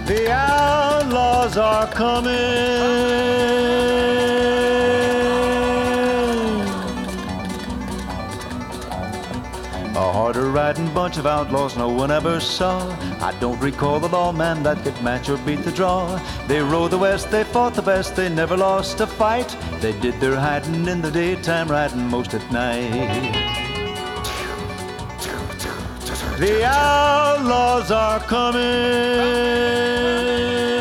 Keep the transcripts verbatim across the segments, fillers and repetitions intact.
The outlaws are coming. A harder riding bunch of outlaws no one ever saw. I don't recall the lawman that could match or beat the draw. They rode the west, they fought the best, they never lost a fight. They did their hiding in the daytime, riding most at night. The outlaws are coming.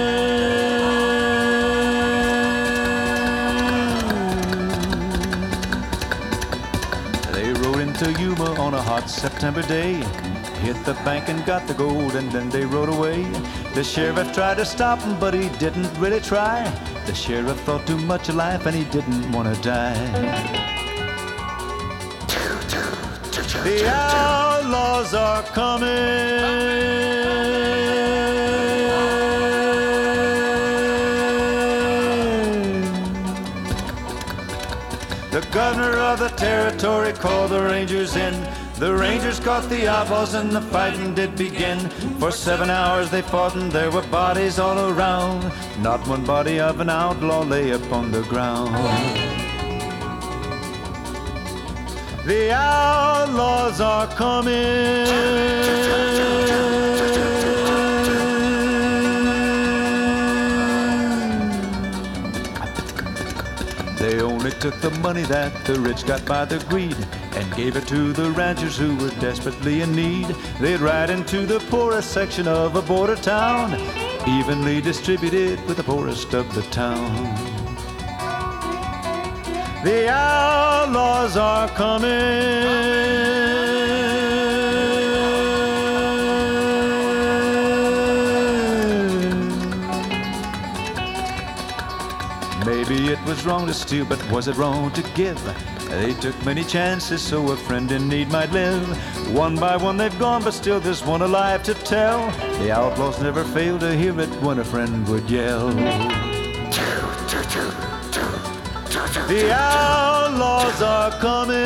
They rode into Yuma on a hot September day, hit the bank and got the gold, and then they rode away. The sheriff tried to stop him, but he didn't really try. The sheriff thought too much of life, and he didn't want to die. The outlaws are coming. The governor of the territory called the Rangers in. The Rangers caught the outlaws and the fighting did begin. For seven hours they fought and there were bodies all around. Not one body of an outlaw lay upon the ground. The outlaws are coming. They only took the money that the rich got by their greed and gave it to the ranchers who were desperately in need. They'd ride into the poorest section of a border town, evenly distributed with the poorest of the town. The outlaws are coming. Maybe it was wrong to steal, but was it wrong to give? They took many chances so a friend in need might live. One by one they've gone, but still there's one alive to tell. The outlaws never fail to hear it when a friend would yell. The outlaws are coming.